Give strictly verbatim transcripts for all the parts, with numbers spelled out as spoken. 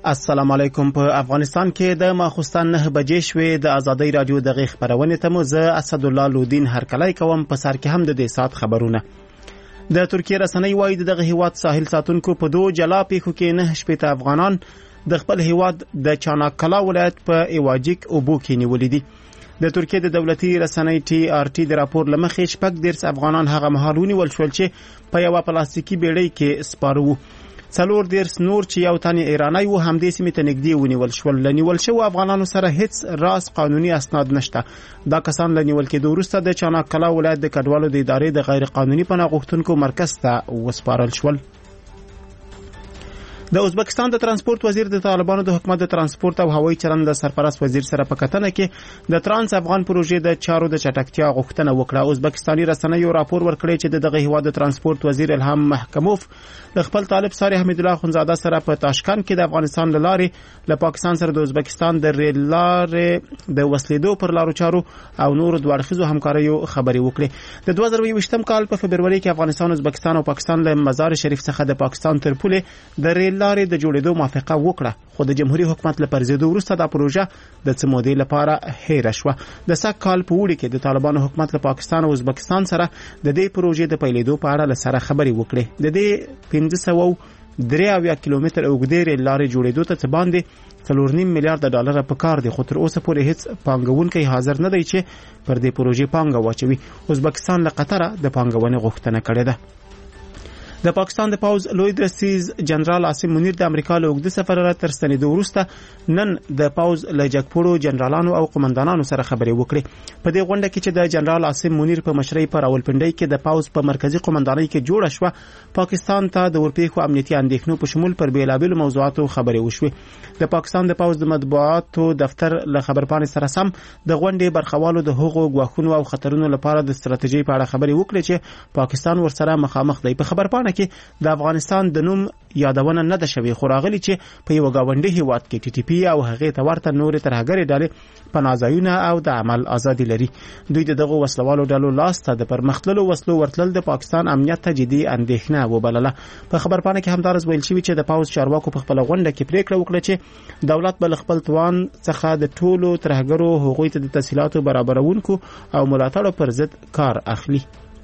السلام علیکم. په افغانستان کې د ماخوستن نه بجې شوې د ازادي رادیو دغه خبرونه ته مو زه اسدالله لودین هرکلی کوم. په سر کې هم د دې سات خبرونه. د ترکیه رسنۍ وایي دغه هیواد ساحل ساتونکو په دوه جلا پیښو کې نه شپېته افغانان د خپل هیواد د چاناکلا ولایت په ایواجیک اوبو کې نیولې دي. د ترکیه د دولتي رسنۍ ټي آر ټي د راپور لمخې شپږ دیرس افغانان هغه مهال ونیول شول چې په یوه پلاستیکي بیړۍ کې سپاره وو. څلور دیرس نور چې یو تن ایرانی و همدې سیمې ته نږدې ونیول شول. له نیول شوو افغانانو سره هیڅ راز قانوني اسناد نشته. دا کسان له نیول کېدو وروسته د چاناکلا ولایت د کډوالو د ادارې د غیر قانوني پناه غوښتونکو مرکز ته وسپارل شول. د ازبکستان د ترانسپورت وزیر د طالبانو د حکومت د ترانسپورت او هوایي چلند د سرپرست وزیر سره په کتنه کې د ترانس افغان پروژې د چارو د چټکتیا غوښتنه وکړه. ازبکستاني رسنیو راپور ورکړی چې دغه هیواد د ترانسپورت وزیر الهام محکموف د خپل طالب ساری حمیدالله خونزاده سره په تاشکند کې د افغانستان له لارې له پاکستان سره د ازبکستان د ریل لارې د وسلیدو پر لارو چارو او نور دوه اړخیزو همکاریو خبرې وکړې. د دوه زره یوویشتم کال په فبروري کې افغانستان، ازبکستان او پاکستان له مزار شریف څخه د پاکستان تر پولې د ریل لارې د جوړېدو موافقه وکړه، خو د جمهوریت حکومت له پرځېدو وروسته دا پروژه د څه مودې لپاره هیره شوه. د سږ کال په اوړي کې د طالبانو حکومت له پاکستان او ازبکستان سره د دې پروژې د پیلېدو په اړه له سره خبرې وکړې. د دې پنځه سوه درې اویا کیلومتر اوږدې ریل لارې جوړېدو ته څه باندې څلور نیم میلیارډ ډالر په کار دي، خو تر اوسه پورې هیڅ پانګونکی حاضر نه دی چې پر دې پروژې پانګه واچوي. ازبکستان له قطره د پانګونې غوښتنه کړې ده. د پاکستان د پاوز لوی درستیز جنرال عاصم منیر د امریکا له اوږده سفر را تر ستنېدو وروسته نن د پاوز له جګپوړو جنرالانو او قمندانانو سره خبرې وکړې. په دې غونډه کې چې د جنرال عاصم منیر په مشرۍ په راولپنډۍ کې د پاوز په مرکزی قمندانۍ کې جوړه شوه، پاکستان ته د ورپېښو امنیتي اندېښنو په شمول پر بیلابېلو موضوعاتو خبرې وشوې. د پاکستان د پاوز د مطبوعاتو دفتر له خبرپاڼې سره سم د غونډې برخوالو د هغو ګواښونو او خطرونو لپاره د ستراتیژۍ په اړه خبرې وکړې چې پاکستان ورسره مخامخ دی. په خبرپاڼه کې د افغانستان د نوم یادونه نه ده شوې، خو راغلي چې په یو گاونډي هیواد کې ټي ټي پی او هغې ته ورته نورې ترهګرې ډلې پناهځایونه او د عمل ازادي لري. دوی د دغو وسلوالو ډلو لاس ته د پرمختللو وسلو ورتلل د پاکستان امنیت ته جدي اندېښنه وبلله. په خبرپاڼه کې همدارس ویل شوي چې د پاوز چارواکو په خپله غونډه کې پریکړه وکړه چې دولت به له خپل توان څخه د ټولو ترهګرو هغوی ته د تسهیلاتو برابرونکو او ملاتړو پر ضد کار اخلي.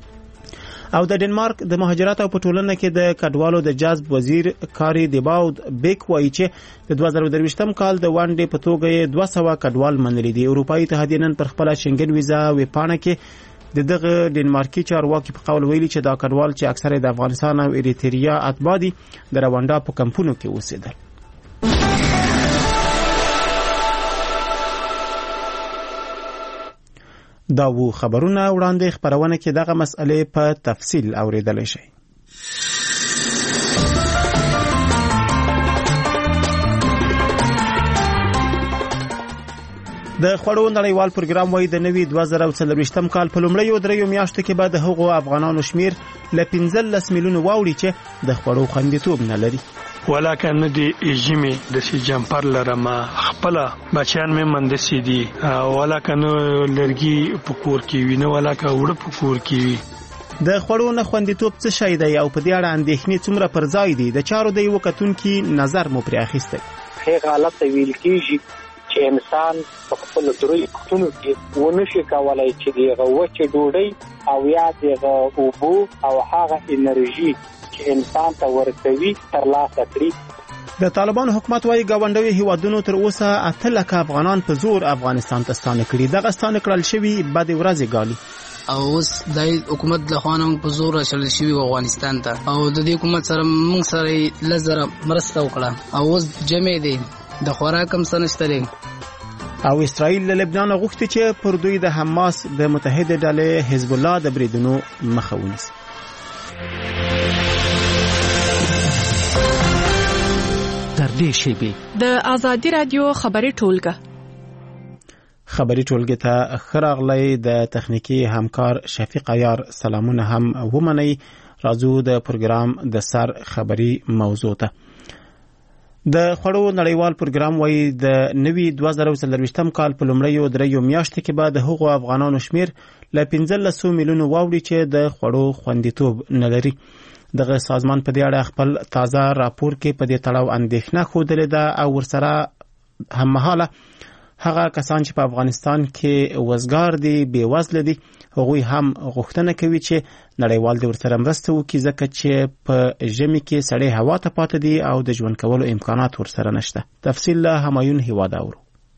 او د ډنمارک د مهاجرت او په ټولنه کې د کډوالو د جذب وزیر کاری دیباود بیک وایي چې د دوه زره درویشتم کال د وانډې په توګه یې دوه سوه کډوال منلي دي. اروپایي اتحادیه نن پر خپله شنګن ویزا ویبپاڼه کې د دغه ډنمارکي چارواکي په قول ویلي چې دا کډوال چې اکثره د افغانستان او اریتریا اتباع دي د روانډا په کمپونو کې اوسېدل. دا وو خبرونه. وړاندې خبرونه کې دغه مسئلې په تفصیل اوریدلی شئ. د خوړو نړیوال پروګرام وایي د نوي دوه زره څلرویشتم کال په لومړیو دریو میاشتو کې به د هغو افغانانو شمیر له پنځلس میلیونو واوړي چې د خوړو خوندیتوب نه لري. ولاکه نه دی ایجیمی د سی جمپر لرما خپل بچیان مې مندسي دي، ولاکه نو لرګي پکور کې وي، نه ولاکه وړه پکور کې وي. د خوړو نه خوندیتوب څه شی دی او په دې اړه اندېښنې څومره پر ځای دي؟ د چارو د یو کتونکي نظر مو پرې اخیستی. هغه حالت ویل کېږي چې انسان په خپل دروي کتونو کې ونشي کولای چې دغه وچه ډوډۍ او یا دغه اوبو او هغه انرژي چې انسان ته ورکوي ترلاسه کړي. د طالبانو حکومت وايي ګاونډیو هیوادونو تر اوسه اته لکه افغانان په زور افغانستان ته ستانه کړي. دغه ستانه کړل شوي بدې ورځې ګالي او اوس د حکومت له خوا نه په زور راچلل شوي افغانستان ته، او د دې حکومت سره موږ سره لس زره مرسته وکړه او اوس جمع دی د خوراک هم څه نشته دی. او اسرائیل له لبنان غوښتي چې پر دوی د حماس د متحده ډلې حزب الله د بریدونو مخه ونیسي. تر دې شیبې د ازادي رادیو خبري ټولګه خبري ټولګه ته خراغلی د تخنیکی همکار شفیق عیار سلامونه هم ومني. راځو د پروګرام د سر خبري موضوع ته. د خوړو نړیوال پروګرام وايي د نوي دوه زره څلرویشتم کال په لومړیو دریو میاشتو کې به د هغو افغانانو شمیر له پنځلس میلیونو واوړي چې د خوړو خوندیتوب نه لري. دغه سازمان په دې اړه خپل تازه راپور کې په دې تړاو اندېښنه ښودلې ده او ورسره هممهاله هغه کسان چې په افغانستان کې وزګار دي بې وزله دي هغوی هم غوښتنه کوي چې نړیوال د ورسره مرسته وکړي ځکه چې په ژمي کې سړې هوا ته پاتې دي او د ژوند کولو امکانات ورسره نشته. تفصیل له همایون هیواد اورو.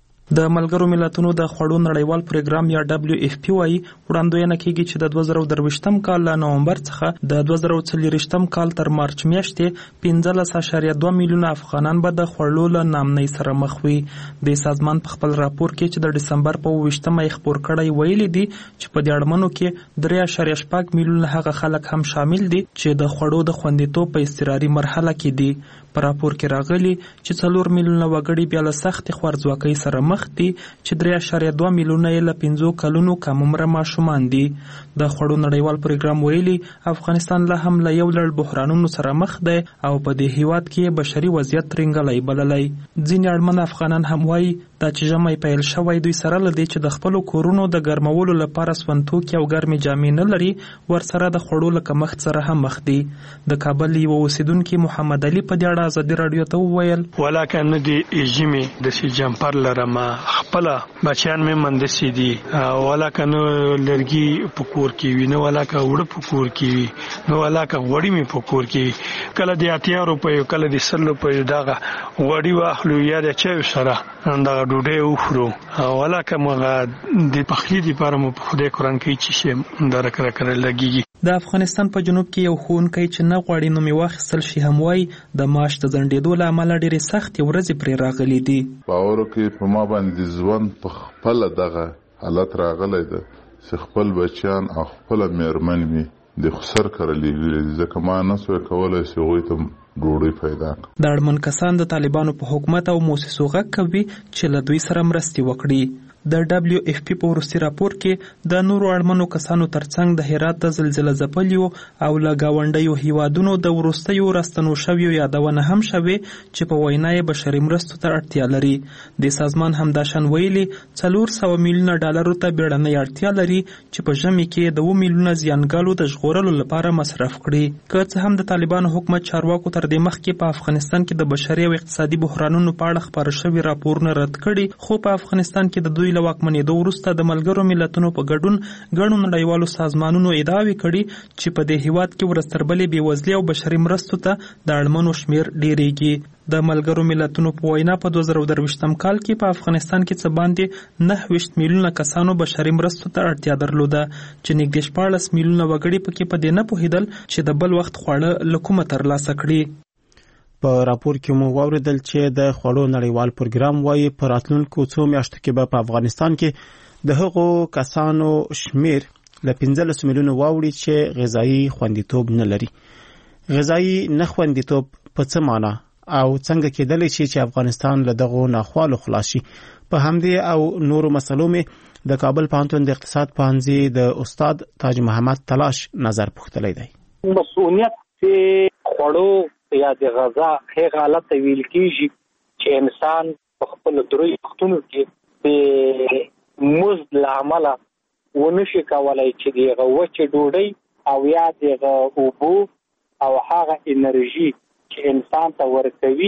د ملګرو ملتونو د خوړو نړیوال پروګرام یا دبليو اف پی وايي وړاندوینه کیږي چې د دوه زره درویشتم کال له نومبر څخه د دوه زره څلوېښتم کال تر مارچ میاشتې پنځلس اعشاریه دوه میلیونه افغانان به د خوړو له نامنۍ سره مخ وي. د سازمان په خپل راپور کې چې د ډسمبر په اوویشتمه یې خپور کړی ویلي دي چې په دې اړمنو کې درې اعشاریه شپږ میلیونه هغه خلک هم شامل دي چې د خوړو د خوندیتوب په اضطراري مرحله کې دي. په راپور کې راغلي چې څلور میلیونه وګړي بیا له سختې خوارځواکۍ سره مخ دي چې درې اعشاریه دوه میلیونه یې له پنځو کلونو کم عمره ماشومان دي. د خوړو نړیوال پروګرام ویلي افغانستان لا هم له یو لړ بحرانونو سره مخ دی او په دې هیواد کې بشري وضعیت ترنګلی بللی. ځینې اړمن افغانان هم وایي دا چې ژمی پیل شوی دوی سره له دې چې د خپلو کورونو د ګرمولو لپاره سونتوکي او ګرمې جامې نه لري ورسره د خوړو له کمښت سره هم مخ دي. د کابل یو اوسیدونکي محمد علي په دې اړه ازادي راډیو ته وویل ولاکه نه دی ژمی د سی جمپر لرم خپل بچیان مې مندسي دي ولاکه نو لرګي پکور کې وي نو ولاکه وړ پکور کې وي نو ولاکه وړي مې پکور کې کله د اتیا روپیو کله د سل روپیو دغه وړي واخلو یا د چا سره دا ډوډۍ وخورو ولاکه مغه د پخلی لپاره مو په خدای قرآن کې چې شي دا راکړه کړل لګيږي. د افغانستان په جنوب کې یو ښوونکی چې نه غواړي نومې واخیستل شي هم وایي د معاش د ځنډېدو له امله ډېرې سختې ورځې پرې راغلي دي. باور کې په ما باندې ژوند په خپله دغه حالت راغلی ده چې خپل بچیان او خپله مېرمن مې د خسر کره لېږلي دي ځکه ما نه سوی کولی چې هغوی ته ډوډۍ پیدا کړم. د اړمن کسان د طالبانو په حکومت او موسسو غږ کوي چې له دوی سره مرستې وکړي. د دبليو اف پی په وروستي راپور کې د نورو اړمنو کسانو ترڅنګ د هرات د زلزله ځپلیو او له ګاونډیو هیوادونو د وروستیو راستنو شویو یادونه هم شوې چې په وینا یې بشري مرستو ته اړتیا لري. د سازمان همداشان ویلي څلور سوه میلیونه ډالرو ته بیړنۍ اړتیا لري چې په ژمي کې د اوه میلیونه زیانګالو د ژغورلو لپاره مصرف کړي. که څه هم د طالبانو حکومت چارواکو تر دې مخکې په افغانستان کې د بشري او اقتصادي بحرانونو په اړه خپاره شوي راپورونه رد کړي خو په افغانستان کې د دوی له واکمنېدو وروسته د ملګرو ملتونو په ګډون ګڼو نړیوالو سازمانونو ادعاوې کړي چې په دې هیواد کې ورځ تر بلې بېوزلي او بشري مرستو ته د اړمنو شمېر ډېرېږي. د ملګرو ملتونو په وینا په دوه زره درویشتم کال کې په افغانستان کې څه باندې نهه ویشت میلیونه کسانو بشري مرستو ته اړتیا درلوده چې نږدې شپاړس میلیونه وګړي پکې په دې نه پوهېدل چې د بل وخت خواړه له کومه ترلاسه کړي. په راپور کې مو واوریدل چې د خوړو نړیوال پروګرام وايي په راتلونکو څو میاشتو کې به په افغانستان کې د هغو کسانو شمیر له پنځلس میلیونو واوړي چې غذایي خوندیتوب نه لري. غذایي نه خوندیتوب په څه معنی او څنګه کېدلی شي چې افغانستان له دغو ناخوالو خلاص شي؟ په همدې او نورو مسلو مې د کابل پوهنتون د اقتصاد پوهنځي د استاد تاج محمد تلاش نظر پوښتلی دی. مسؤلیت خوړو یا د غذا هغه حالت ویل کېږي چې انسان په خپل دروي وختونو کې د مزد له امله ونشي کولی چې دغه وچې ډوډۍ او یا دغه اوبو او هغه انرژي چې انسان ته ورکوي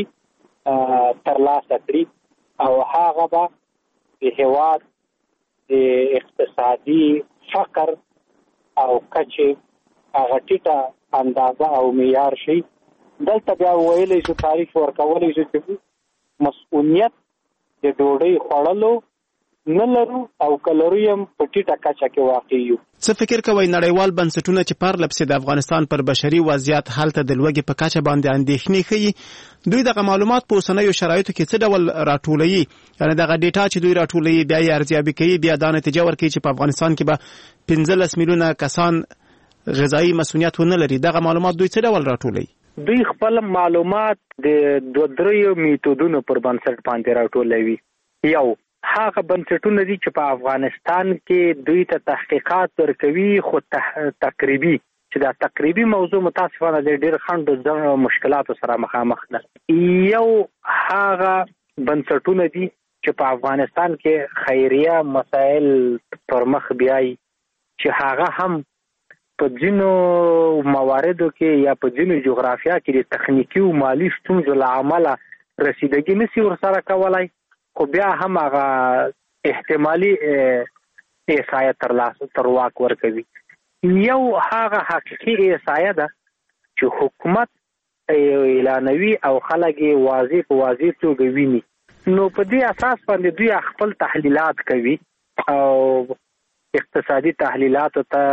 ترلاسه کړي او هغه به د هېواد د اقتصادي فقر او کچې هغه ټیټه اندازه او معیار شي. دلته بیا ویلی شو تاریخ ورکولی شو چې مسؤلیت د ډوډۍ خوړلو نه لرو او که لرو یم په ټیټه کچه کې واقع یو. څه فکر کوئ نړیوال بنسټونه چې پرله پسې د افغانستان پر بشري وضعیت هلته د لوږې په کچه باندې اندېښنې ښیي دوی دغه معلومات په اوسنیو شرایطو کې څه ډول راټولوي؟ یعنې دغه ډیټا چې دوی راټولوي بیا یې ارزیابي کوي بیا دا نتیجه ورکوي چې په افغانستان کې به پنځلس میلیونه کسان غذایي مسؤلیت ونه لري. دغه معلومات دوی څه ډول راټولوي؟ دوی خپل معلومات د دوه دریو میتودونو پر بنسټ باندې راټولوي. یو هغه بنسټونه دي چې په افغانستان کې دوی ته تحقیقات ورکوي خو تقریبي چې دا تقریبي موضوع متاسفانه د ډېر خنډو مشکلاتو سره مخامخ ده. یو هغه بنسټونه دي چې په افغانستان کې خیریه مسایل پر مخ بیایي چې هغه هم په ځینو مواردو کې یا په ځینو جغرافیا کې د تخنیکی او مالی ستونزو له امله رسیدګي نشي ورسره کولای، خو بیا هم هغه احتمالي احصایه ترلاسه تر واک ورکوي. یو هغه حقیقي احصایه ده چې حکومت اعلانوي او خلک یې واضح په واضح توګه ویني، نو په دې اساس باندې دوی خپل تحلیلات کوي او اقتصادي تحلیلات ته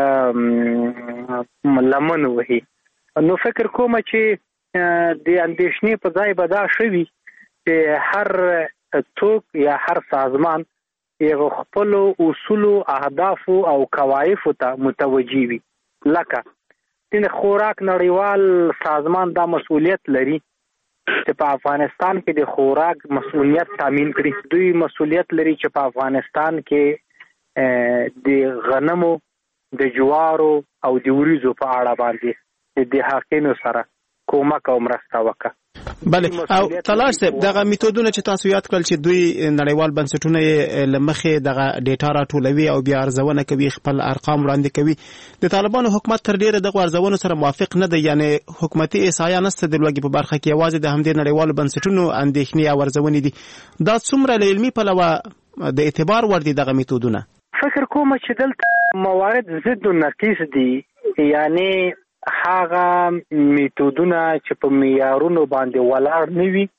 لمن وهي. نو فکر کوم چې د اندېښنې په ځای به دا شوي چې هر څوک یا هر سازمان یو خپل اصول او اهداف او قواعد ته متوجي وي. لکه د خوراک نړیوال سازمان دا مسؤلیت لري چې په افغانستان کې د خوراک مسؤلیت تامین کړي. دوی مسؤلیت لري چې په افغانستان کې د غنمو، د جوارو او د وریځو په اړه باندې د حقینو سره کومک او مرسته وکړي. بله، او تلاش صاحب دغه میتودونه چې تاسو یاد کړل چې دوی نړیوال بنسټونه یې لمخې دغه ډیټا راټولوي او بیا ارزونه کوي، خپل ارقام وړاندې کوي، د طالبانو حکومت تر ډیره دغه ارزونو سره موافق نه دی، یعنی حکومتي احصایه نشته د لوګي په برخه کې، یوازې د همدې نړیوالو بنسټونو اندېښنې او ارزونې دي. دا څومره له علمي پلوه د اعتبار وړ دي دغه میتودونه؟ فکر کوم چې دلته موارد ضد و نقیص دي، یعنی هغه میتودونه چې په معیارونو باندې ولاړ نه وي،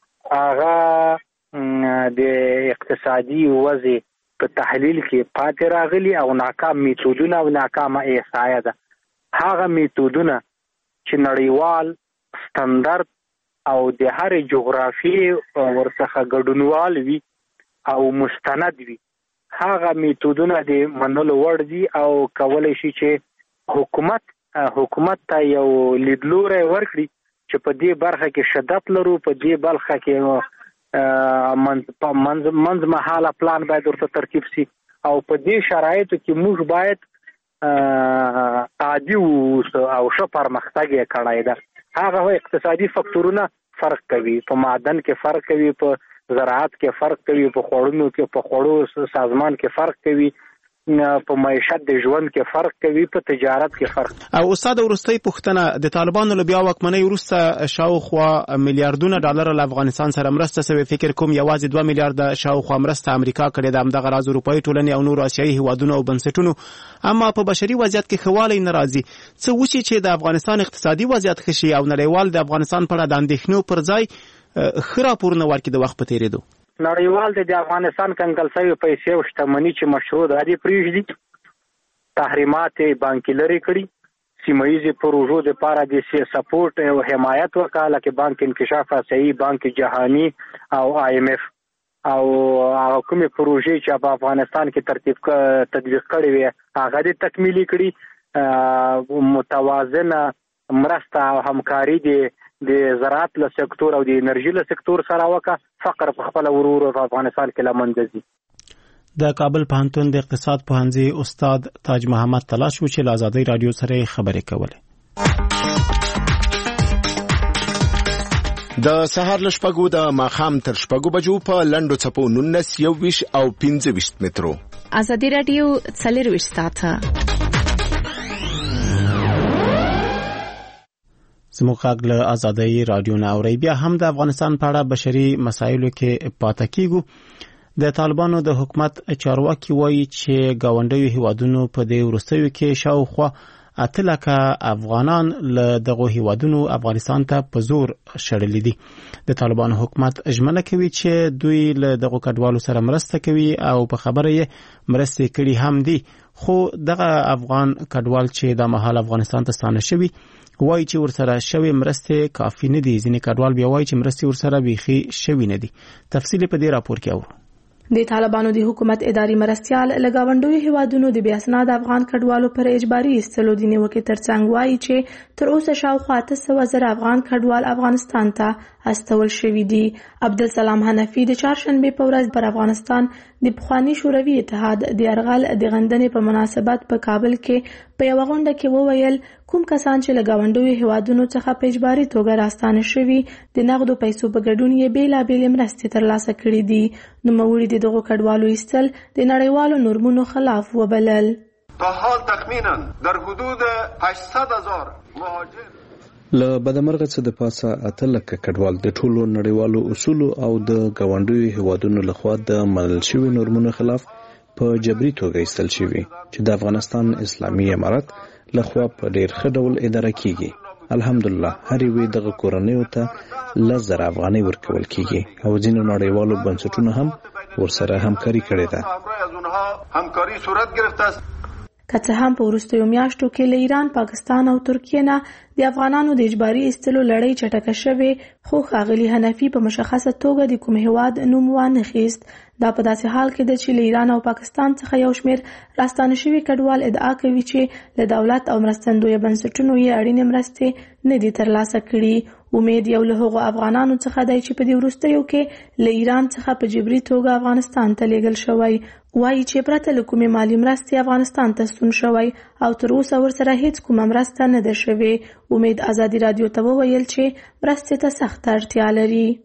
هغه د اقتصادي وضع په تحلیل کې پاتې راغلي او ناکام میتودونه او ناکامه احصایه ده. هغه میتودونه چې نړیوال ستاندرد او د هر جغرافي ورڅخه ګډونوال وي او مستند وي، هغه میتودونه د منلو وړ دي او کولای شي چې حکومت حکومت ته یو لیدلوری ورکړي چې په دې برخه کې شدت لرو، په دې برخه کې منځ منځ مهاله پلان باید ورته ترتیب شي او په دې شرایطو کې موږ باید عادي او ښه پرمختګ یې کړی ده. هغه اقتصادي فکتورونه فرق کوي، په معدن کې فرق کوي، په زراعت کې فرق کوي، په خوړونو کې په خوړو سازمان کې فرق کوي، په معیشت د ژوند کې فرق کوي، په تجارت کې فرق. او استاد ورستۍ پوښتنه، د طالبانو له بیا واکمنۍ وروسته شاوخوا میلیارډونه ډالر له افغانستان سره مرسته شوې، فکر کوم یوازې دوه میلیارډه شاوخوا مرسته امریکا کړې ده، همدغه راز اروپایي ټولنې او نورو اسیایي هیوادونو او بنسټونو، اما په بشري وضعیت کې ښه والی نه راځي. څه وشي چې د افغانستان اقتصادي وضعیت ښه شي او نړیوال د افغانستان په اړه د اندېښنو پر ځای ښه راپورونه ورکړي د وخت په تېرېدو؟ نړیوال د افغانستان کنګل شوی پیسې او شتمنۍ چې مشروع ده دې پرېږدي، تحریمات بانکي لري کړي، سیمه ییزې پروژو دپاره د سپورټ او حمایت وکړه، لکه بانک انکشاف آسیایي، بانک جهاني او آی ایم ایف، او هغه کومې پروژې چې په افغانستان کې ترتیب تطبیق کړي وي هغه دې تکمیلي کړي. متوازنه مرسته او همکاري د د زراعت له سکتور او د انرژي له سکتور سره وکړه، فقر په خپل ورور په افغانستان کې لمنځه ځي. د کابل پوهنتون د اقتصاد پوهنځي استاد تاج محمد تلاش و چې له ازادۍ رادیو سره خبرې کولې. د سهار له شپږو د ماښام تر شپږو بجو په لنډو څپو نولس، یوویشت او پنځه ویشت مترو. ازادۍ رادیو څلرویشت ساعته زموږ غږ له ازادۍ رادیو نه اورئ. بیا هم د افغانستان په اړه بشري مسایلو کې پاتې کیږو. د طالبانو د حکومت چارواکي وایي چې ګاونډیو هیوادونو په دې وروستیو کې شاوخوا اته لکه افغانان له دغو هیوادونو افغانستان ته په زور شړلي دي. د طالبانو حکومت ژمنه کوي چې دوی له دغو کډوالو سره مرسته کوي او په خبره یې مرستې کړي هم دي، خو دغه افغان کډوال چې د مهال افغانستان ته ستانه شوي وایي چې ورسره شوی مرستې کافي نه دي. ځینې کډوال بیا وایي چې مرستې ورسره بیخي شوي نه دي. تفصیل په دې راپور کې اورو. د طالبانو د حکومت اداري مرستيال لګاونډوي هیوادونو د بیا اسناد افغان کډوالو پر اجباري استلو دي نیوکه ترڅنګ وایي چې تر اوسه شاوخوا اته سوه زره افغان کډوال افغانستان ته استول شوي دي. عبدالسلام حنفي د چهارشنبه په ورځ پر افغانستان د پخوانی شوروي اتحاد د یرغل د غندنې په مناسبت په کابل کې په یو غونډه کې وویل کوم کسان چې لګاونډوي هیوادونو څخه په اجباري توګه راستانه شوي د نغدو پیسو په ګډون یې بیلابېلې مرستې ترلاسه کړي دي. نوموړي د دغو کډوالو ایستل د نړیوالو نورمونو خلاف وبلل. تا حال تخمینا در حدود هشتصد هزار مهاجر له بدمرغه څخه د پاسه اته لکه کډوال د ټولو نړیوالو اصولو او د غونډوي هیوادونو لخوا د منل شوی نورمونو خلاف په جبري توګه ایستل شوی چې د افغانستان اسلامي امارت لخوا په ډیر ښه ډول اداره کیږي. الحمدلله هر یو دغه کورنیو ته لزر افغاني ورکول کیږي او ځینو نړیوالو بنسټونو هم ورسره همکاري کړې ده. همکاري صورت گرفته است. که څه هم په وروستیو میاشتو کې له ایران، پاکستان او ترکیې نه د افغانانو د اجباري ایستلو لړۍ چټکه شوې، خو ښاغلي حنفي په مشخصه توګه د کوم هیواد نوم وانخیست. دا په داسې حال کې ده چې له ایران او پاکستان څخه یو شمېر راستانه شوي کډوال ادعا کوي چې له دولت او مرستندویه بنسټونو یې اړینې مرستې نه دي ترلاسه کړي. امید یو له هغو افغانانو څخه دی چې په دې وروستیو کې له ایران څخه په جبري توګه افغانستان ته لیږل شوی. وایي چې پرته له کومې مالي مرستې افغانستان ته ستون شوی او تر اوسه ورسره هیڅ کومه مرسته نه ده شوې. امید ازادي راډیو ته وویل چې مرستې ته سخته اړتیا لري.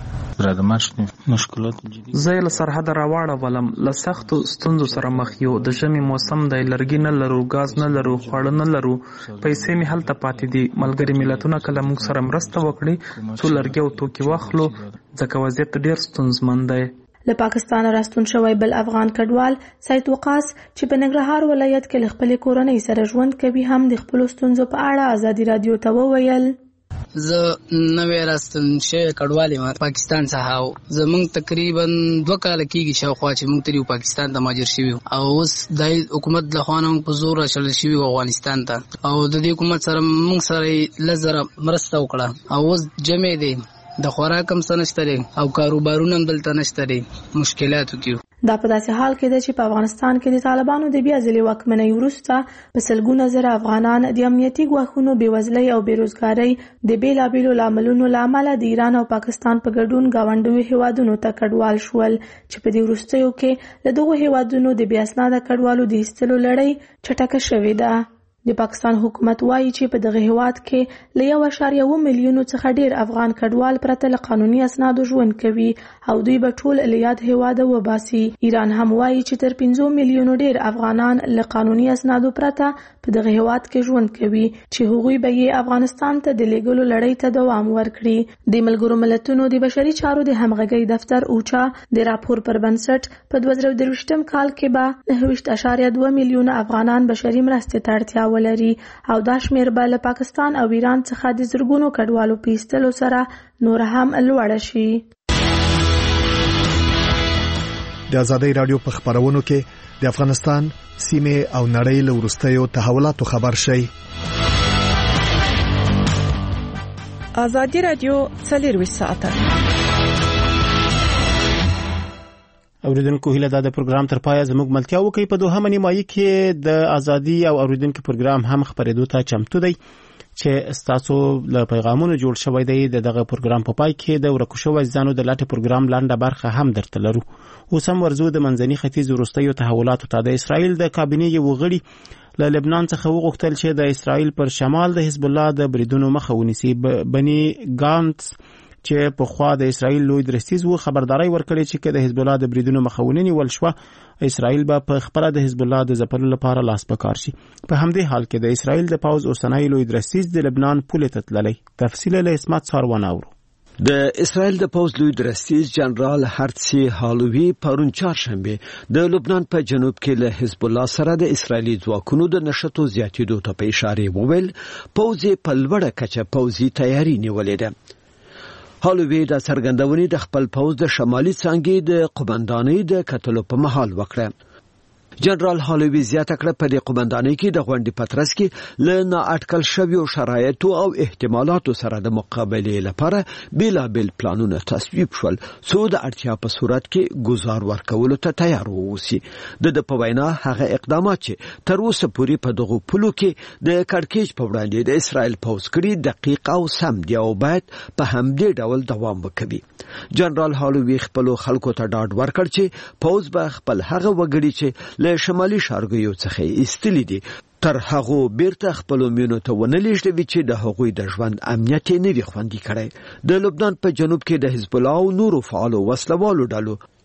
زه له سرحده راواړولم، له سختو ستونزو سره مخ یو. د ژمي موسم دی، لرګي نه لرو، ګاز نه لرو، خواړه نه لرو، پیسې مې هلته پاتې دي. ملګري ملتونه کله موږ سره مرسته وکړي څو لرګي او توکي واخلو، ځکه وضعیت ډېر ستونزمن دی. له پاکستان راستون شوی بل افغان کډوال سید وقاص چې په ننګرهار ولایت کې له خپلې کورنۍ سره ژوند کوي هم د خپلو ستونزو په اړه ازادي راډیو ته وویل. زه نوې راستون شوی کډوال یم پاکستان څخه او زمونږ تقریبا دوه کاله کېږي شاوخوا چې موږ ترې پاکستان ته مهاجر شوي او اوس د حکومت لخوا نه موږ په زور راچلل شوي افغانستان ته او د دې حکومت سره موږ سره لس زره مرسته وکړه او اوس جمع دی، د خوراک هم څه نشته دی او کاروبارونه هم دلته نشته دی، مشکلاتو کې. دا په داسې حال کې ده چې په افغانستان کې د طالبانو د بیا ځلې واکمنۍ وروسته په سلګونه زره افغانان د امنیتي ګواښونو، بېوزلۍ او بېروزګارۍ د بېلابېلو لاملونو له امله د ایران او پاکستان په ګډون ګاونډیو هیوادونو ته کډوال شول چې په دې وروستیو کې له دغو هیوادونو د بې اسناده کډوالو د ایستلو لړۍ چټکه شوې ده. د پاکستان حکومت وایي چې په دغه هیواد کې له یو اعشاریه اووه میلیونو څخه ډیر افغان کډوال پرته له قانوني اسنادو ژوند کوي او دوی به ټول له یاد هیواده وباسي. ایران هم وایي چې تر پنځه میلیونو ډیر افغانان له قانوني اسنادو پرته په دغه هیواد کې ژوند کوي چې هغوی به یې افغانستان ته د لیږلو لړۍ ته دوام ورکړي. د ملګرو ملتونو د بشري چارو د همغږۍ دفتر اوچا د راپور پر بنسټ په دوه زره درویشتم کال کې به نهه ویشت اعشاریه دوه میلیونه افغانان بشري مرستې ته اړتیا ولري او دا شمېر به له پاکستان او ایران څخه د زرګونو کډوالو په ایستلو سره نور هم لوړه شي. د ازادۍ راډیو په خبرونو کې د افغانستان سیمه او نړۍ له وروستیو تحولاتو خبر شي. ازادي راډیو څلرویشت ساعته اوریدونکو هیله دا د پروګرام تر پایه زموږ ملتیا وکړي. په دوهمه نیمایي کې د ازادي او اوریدونکو پروګرام هم خبرېدو ته چمتو دی چې تاسو له پیغامونو جوړ شوی دی. دغه پروګرام په پای کې د ورکو شوی ځانو د لاټه پروګرام لاندې برخه هم درته لرو. اوس هم ورزو د منځني ختیځ وروستیو تحولاتو ته. د اسرائیل د کابینې یو غړي له لبنان څخه وغوښتل چې د اسرائیل پر شمال د حزب الله د بریدونو مخه ونیسي. بني ګانټس چې په خوا د اسرائیل لوی درستیز وو خبرداري ورکړي چې د حزب الله د بریدونو مخاونینی ولشوه اسرائیل به په خپل د حزب الله د ځپلو لپاره لاس پکار شي. په همدې حال کې د اسرائیل د پاوز اوسنۍ لوی درستیز د لبنان پولې ته تللی. تفصیل له اسمت ساروان اورو. د اسرائیل د پوز لوی درستیز جنرال هرتسی هالوی پرون چهارشنبه د لبنان په جنوب کې له حزب الله سره د اسرائیلي ځواکونو د نشټو زیاتېدو ته په اشاره وویل پوز په لوړه کچه پوزي تیاری نیولې ده. هالوی د څرګندونې د خپل پوز د شمالي څنګه د قومندانۍ د کتلو په محل وکړه. جنرال هالوی زیاته کړه په دې قومندانۍ کې د غونډې پترس کې له نااټکل شویو شرایطو او احتمالاتو سره د مقابلې لپاره بیلابل پلانونه تصویب شول څو د اړتیا په صورت کې گزار ورکولو ته تیار ووسی. د د په وینا هغه اقدامات چې تر اوسه پورې په دغه پلو کې د کړکېچ په وړاندې د اسرائیل پوز کړی دقیق او سم دی او باید په همدې ډول دوام وکړي. جنرال هالوی خپل خلکو ته ډاډ ورکړ چې پوز به خپل هغه وګړي چې له شمالي شارګیو څخه ایستلي دي تر هغه بیرته خپل مینو ته ونلېږدي چې د هغوی د ژوند امنیت نه وي خوندي کړي. د لبنان په جنوب کې د حزب الله او نورو فعالو وسلوالو ډلو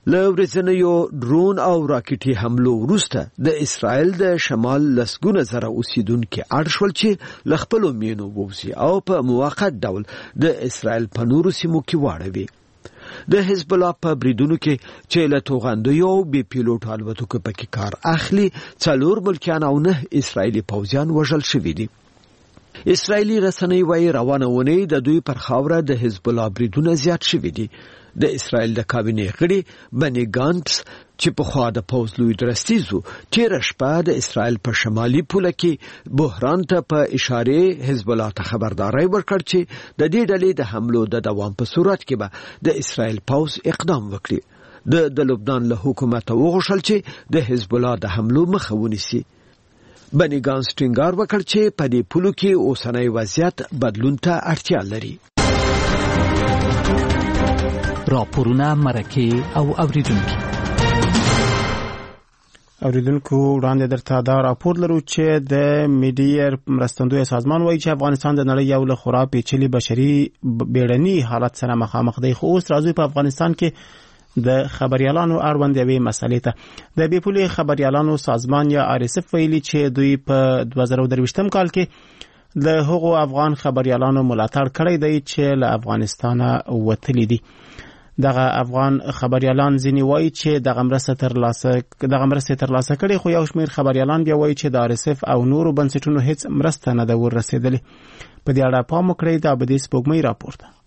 له ورځنیو ډرون او راکټي حملو وروسته د اسرائیل د شمال لسګونه زره اوسیدونکو اړ شول چې ل خپل مینو ووزي او په موقت ډول د اسرائیل په نورو سیمو کې واړوي. د حزب الله په بریدونو کې چې له توغندیو بي پیلوټ الوتکو پکې کار اخلي څلور ملکیان او نه اسرائیلي پوځیان وژل شوي دي. اسرائیلي رسنۍ وايي روانه ونې د دوی پر خاوره د حزب الله بریدونه زیات شوي دي. د اسرائیل د کابینې غړي بني ګانټس چې په خوا د پوز لوی درستیزو تیر شپه د اسرائیل په شمالي پوله کې بحران ته په اشاره حزب الله ته خبرداري ورکړ چې د دې ډلې د حملو د دوام په صورت کې به د اسرائیل پوز اقدام وکړي. د د لبنان له حکومت وغوښتل چې د حزب الله د حملو مخه ونیسي. بني ګانټس ټینګار وکړ چې په دې پولو کې اوسنۍ وضعیت بدلون ته اړتیا لري. راپورونه مرکه او اوریدونکو اوریدونکو وړاندې درته دا راپور لرو چې د میډیر مرستندوی سازمان وایي چې افغانستان د نړۍ یو له خورا پیچلي بشري بیړني حالت سره مخامخ دی. خو اوس راځي په افغانستان کې د خبريالانو اړوند یوې مسلې ته د بیپولي خبريالانو سازمان یا آر اس اف ویلي چې دوی په دوه زره درویشتم کال کې د هغو افغان خبريالانو ملاتړ کړی دی چې له افغانستانه وتلي دي. دغه افغان خبريالان ځینی وایي چې دغه مرسته تر لاسه دغه مرسته تر لاسه کړي، خو یو شمېر خبريالان بیا وایي چې د آر اس اف او نورو بنسټونو هیڅ مرسته نه ده ورسېدلې. په دې اړه پام وکړئ. د ابدي سپوږمۍ راپور ده.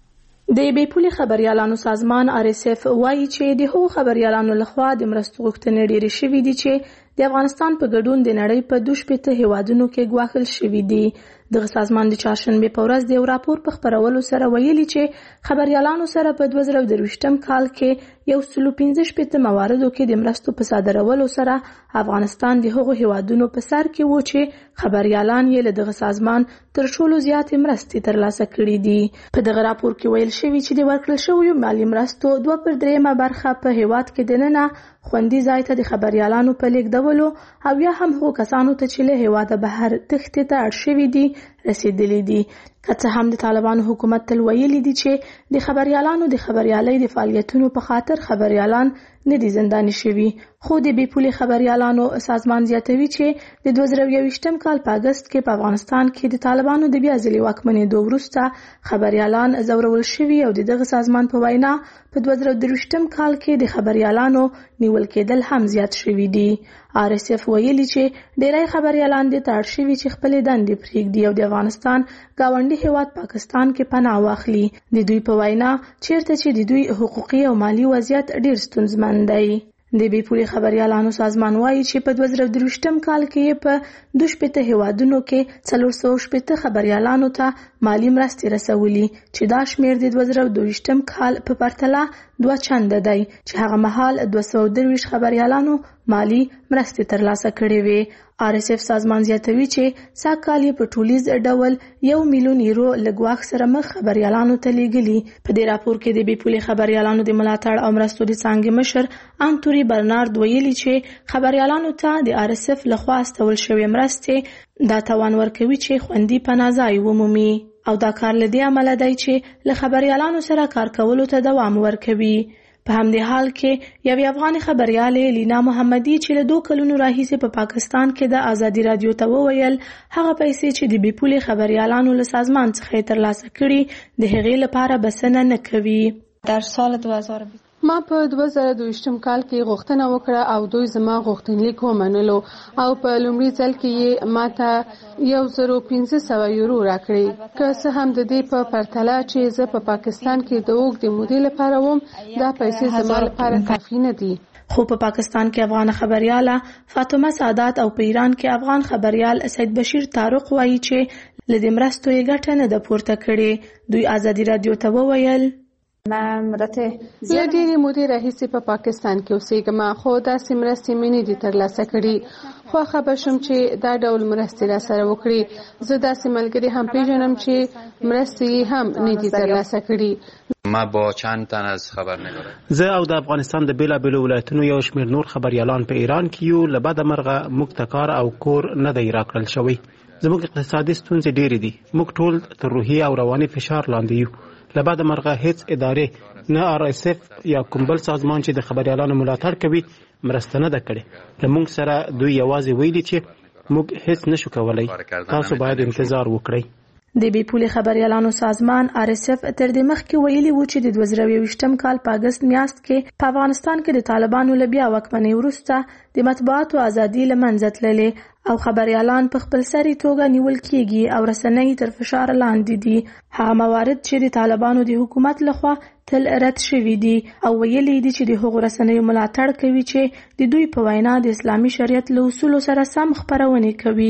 د بیپولي خبريالانو سازمان آر اس اف وایي چې د هغو خبريالانو لخوا د مرستو غوښتنې ډېرې شوې دي چې د افغانستان په ګډون د نړۍ په دوه شپېته هیوادونو کې ګواښل شوي دي. دغه سازمان د چهارشنبه په ورځ د یو راپور په خپرولو سره ویلي چې خبريالانو سره په دوه زره درویشتم کال کې یو سل پنځه شپېته مواردو کې د مرستو په صادرولو سره افغانستان د هغو هیوادونو په سر کې و چې خبريالان یې له دغه سازمان تر ټولو زیاتې مرستې ترلاسه کړې دي. په دغه راپور کې ویل شوي چې د ورکړل شویو مالي مرستو دوه پر دریمه برخه په هیواد کې دننه خوندي ځای ته د خبريالانو په لیږدولو او یا هم هغو کسانو ته چې له هیواده بهر تښتې ته اړ شوي دي رسیدلي دي. که څه هم د طالبانو حکومت تل ویلي دي چې د خبريالانو د خبريالۍ د فعالیتونو په خاطر خبريالان نه دي زنداني شوي، خو د بیپولي خبريالانو سازمان زیاتوي چې د دوه زره یوویشتم کال په اګست کې په افغانستان کې د طالبانو د بیا ځلې واکمنېدو وروسته خبريالان ځورول شوي او د دغه سازمان په وینا په دوه زره درویشتم کال کې د خبريالانو نیول کېدل هم زیات شوي دي. آر اس اف ویلي چې ډېری خبريالان د تاړ شوي چې خپل دندې پرېږدي او د افغانستان گاونډي هیواد پاکستان کې پناه واخلي. د دوی په وینا چیرته چې د دوی حقوقي او مالی وضعیت ډېر ستونزمن دی. د بیپولي خبريالانو سازمان وایي چې په دوه زره درویشتم کال کې په دوه شپېته هیوادونو کې څلور سوه شپېته خبريالانو ته مالی مرستې رسولي چې دا شمېر د دوه زره درویشتم کال په پرتله دوه چنده دی چې هغه مهال دوه سوه درویشت خبريالانو مالی مرستې ترلاسه کړې وې. آر اس اف سازمان زیاتوي چې سږ کال یې په ټولیز ډول یو میلیون یورو له ګواښ سره مخ خبريالانو ته لیږلي. په دې راپور کې د بیپولي خبريالانو د ملاتړ او مرستو د څانګې مشر انتوري برنارد ویلي چې خبريالانو ته د آر اس اف لخوا استول شوې مرستې دا توان ورکوي چې خوندي پناه ځای ومومي او دا کار له دې امله دی چې له خبريالانو سره کار کولو ته دوام ورکوي. په همدې حال کې یو افغان خبريالې لینا محمدي چې له دوه کلونو راهیسې په پاکستان کې د ازادي رادیو ته وویل هغه پیسې چې د بیپولي خبريالانو له سازمان څخه ترلاسه کړي د هغې لپاره بسنه نه کوي. در سال دوه هزار و بیست ما په دوه زره دویشتم کال کې غوښتنه وکړه او دوی زما غوښتنلیک ومنلو او په لومړي ځل کې یې ماته یو زر پنځه سوه یورو راکړي. که څه هم د دې په پرتله چې زه په پاکستان کې د اوږدې مودې لپاره وم دا پیسې زما لپاره کافي نه دي. خو په پاکستان کې افغان خبرياله فاطمه سعادت او په ایران کې افغان خبريال سید بشیر طارق وایي چې له دې مرستو یې ګټه نه ده پورته کړې. دوی ازادي رادیو ته وویل من مدت زه ډېرې مودې راهیسې په پاکستان کې اوسېږم خو داسې مرستې مې نه دي ترلاسه کړي. خوښه به شم چې دا ډول مرستې راسره وکړي. زه داسې ملګري هم پیژنم چې مرستې هم نه دي ترلاسه کړي. ما با چند تن از خبرنگاران زه او د افغانستان د بیلابیلو ولایتونو یو شمېر نور خبريالان په ایران کې یو له بده مرغه موږ ته کار او کور نه دی راکړل شوی. زموږ اقتصادي ستونزې ډېرې دي. موږ ټول تر روحي او رواني فشار لاندې یو. لبعد مرغه هیڅ ادارې نه آر اس اف یا کوم بل سازمان چې د خبريالانو ملاتړ کوي مرسته نه ده کړې. لمونږ سره دوی یوازې ویلي چې موږ هیڅ نشو کولای، تاسو باید انتظار وکړئ. د بي پولي خبريالانو سازمان آر اس اف تر دې مخکې ویلي و چې د دوه زره یوویشتم کال په اگست میاشت کې په افغانستان کې د طالبانو له بیا واکمنۍ وروسته د مطبوعاتو ازادي له منځه تللې او خبريالان په خپل سري توګه نیول کیږي او رسنۍ تر فشار لاندې دي. هغه موارد چې د طالبانو د حکومت لخوا تل رد شوي دي او ویلي دي چې د هغو رسنیو ملاتړ کوي چې د دوی په وینا د اسلامي شریعت له اصولو سره سم خپرونې کوي.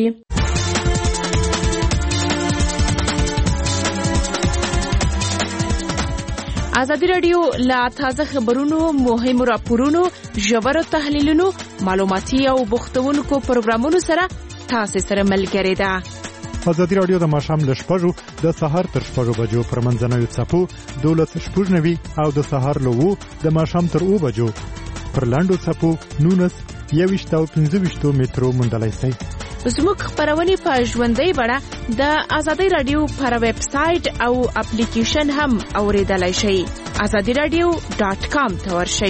ازادي رادیو لا تازه خبرونو، مهمو راپورونو، ژورو تحلیلونو، معلوماتي او بوختونکو پروګرامونو سره تاسو سره ملګری ده. ازادي رادیو د ماښام له شپږو د سهار تر شپږو بجو پر منځنوي څپو دولس شپږ نوي او د سهار له وو د ماښام تر اوو بجو پر لاندو څپو نونس یویشت او پنځه ویشتو مترو موندلای شئ. زموږ خبرونه په ژوندۍ بڼه د ازادي رادیو پر ویب سټ او اپلیکیشن هم اوریدلای شئ. ازادي رادیو ډاټ کام ته ورشئ.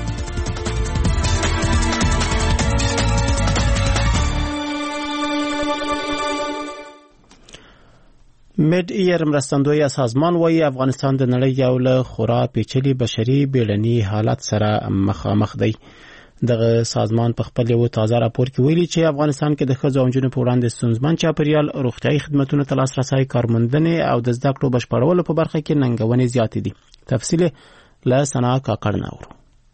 مډ ایر مرستندوی سازمان وايي افغانستان د نړۍ یو له خورا پیچلي بشري بیړني حالت سره مخامخ دی. دغه سازمان په خپل یو تازه راپور کې ویلي چې افغانستان کې د ښځو او نجونو په وړاندې ستونزمن چاپیریال، روغتیايي خدماتو ته لاسرسي، کارموندنې او د زده کړو بشپړولو په برخه کې ننګونې زیاتې دي. تفصیل له سنا کاکړ نورو.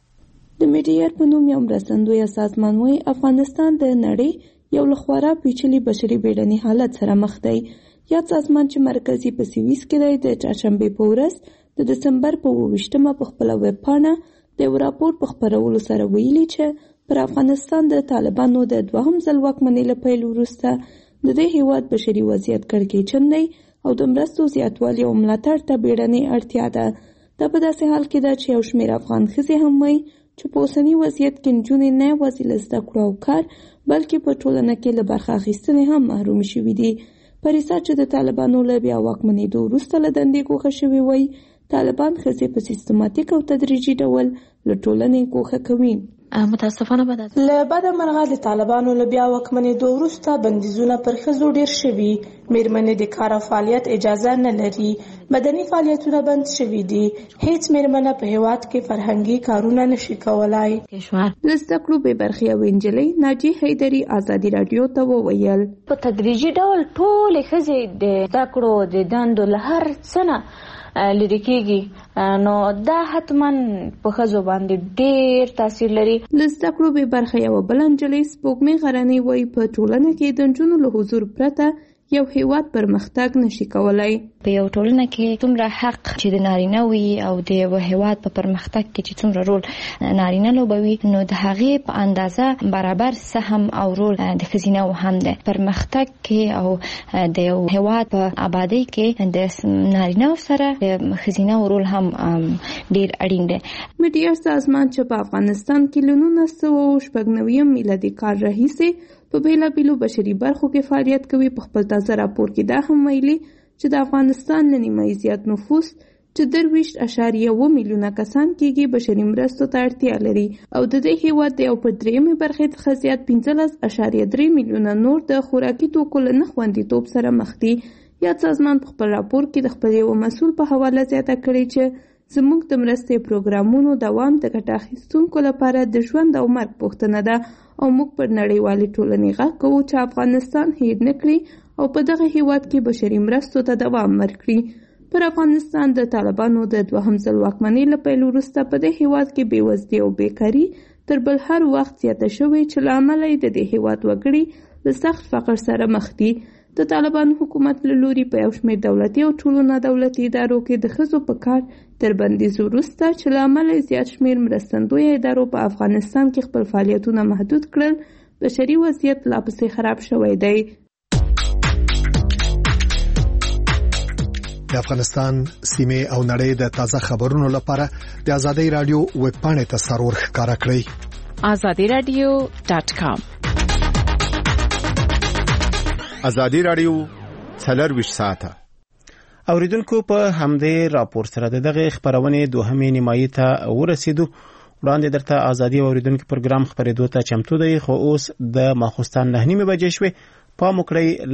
د میډیر په نوم یو مرستندوی سازمان وايي افغانستان د نړۍ یو له خورا پیچلي بشري بیړني حالت سره مخ دی. یا سازمان چې مرکزی په سویس کې دی د چهارشنبه په ورځ د دسمبر په اوویشتمه په خپل ویب پاڼه د یو راپور په خپرولو سره ویلي چې پر افغانستان د طالبانو د دوهم ځل واکمنۍ له پیل وروسته د دې هیواد بشري وضعیت کړکېچن دی او د مرستو زیاتوالی او ملاتړ ته بیړنۍ اړتیا ده. دا په داسې حال کې ده چې یو شمېر افغان ښځې هم وایي چې په اوسني وضعیت کې نجونې نه یوازې له زده کړو او کار بلکې په ټولنه کې له برخه اخیستنې هم محروم شوي دي. په ریسرچ چې د طالبانو له بیا واکمنېدو وروسته له دندې ګوښه شوي وایي طالبان ښځې په سیستماتیک او تدریجي ډول له ټولنې ګوښه کوي. متاسفانه بد له بده مرغه د طالبانو له بیا واکمنېدو وروسته بندیزونه پر ښځو ډېر شوي. میرمنې د کار او فعالیت اجازه نه لري. مدني فعالیتونه بند شوي دي. هیڅ میرمنه په هیواد کې فرهنګي کارونه نشي کولای. له زده کړو بې برخې او نجلۍ ناجي حیدري ازادي راډیو ته وویل په تدریجي ډول ټولې ښځې د زده کړو د دندو له هر څه نه لري کېږي، نو دا حتما په ښځو باندې ډېر تاثیر لري. له زده کړو بې برخې یوه بله نجلۍ سپوږمۍ غرنۍ وایي په ټولنه کې د نجونو له حضور پرته یو هیواد پرمختګ نشي کولای. په یو ټولنه کې څومره حق چې د نارینه وي او د یو هیواد په پرمختګ کې چې څومره رول نارینه لوبوي، نو د هغې په اندازه برابر سهم او رول د ښځینه هم ده. پرمختګ کې او د یو هیواد په آبادۍ کې د نارینه سره د ښځینه رول هم ډیر اړین دی. میډیا سازمان چې په افغانستان کې له نولس سوه شپږ نوي میلادي کال راهیسې په بیلابیلو بشري برخو کې فعالیت کوي په خپل تازه راپور کې دا هم ویلي چې د افغانستان له نیمایي زیات نفوس چې درویشت اعشاریه اووه میلیونه کسان کېږي بشري مرستو ته اړتیا لري او د دې هیواد د یو په درېیمې برخې څخه زیات پنځلس اعشاریه درې میلیونه نور د خوراکي توکو له نه خوندیتوب سره مخ دي. یاد سازمان په خپل راپور کې د خپل یو مسؤل په حواله زیاته کړې چې زموږ د مرستې پروګرامونو دوام د ګټه اخیستونکو لپاره د ژوند او مرګ پوښتنه ده او موږ پر نړیوالې ټولنې غږ کوو چې افغانستان هېر نه کړي او په دغه هیواد کې بشري مرستو ته دوام ورکړي. پر افغانستان د طالبانو د دوهم ځل واکمنۍ له پیل وروسته په دې هیواد کې بېوزلي او بیکاري تر بل هر وخت زیاته شوې چې له امله یې د دې هیواد وګړي له سخت فقر سره مخ دي. د طالبانو حکومت له لوري په یو شمېر دولتي او ټولو نادولتي ادارو کې د ښځو په کار تر بندیز وروسته چې له امله یې زیات شمېر مرستندویه ادارو په افغانستان کې خپل فعالیتونه محدود کړل، بشري وضعیت لا پسې خراب شوی دی. د افغانستان سیمه او نړۍ د تازه خبرونو لپاره د ازادي رادیو ویب پاڼې ته سرور ښکارا کړئ azadi radio dot com. ازادي رادیو څلور ویشت ساعته اوریدونکو په همدې راپور سره دغه خبرونه دوهمې نیمایي ته ورسېدو. وړاندې درته ازادي اوریدونکو پروګرام خبرېدو ته چمتو دی، خو اوس د ماخوستان نه نیمه بجې شوې. پام وکړئ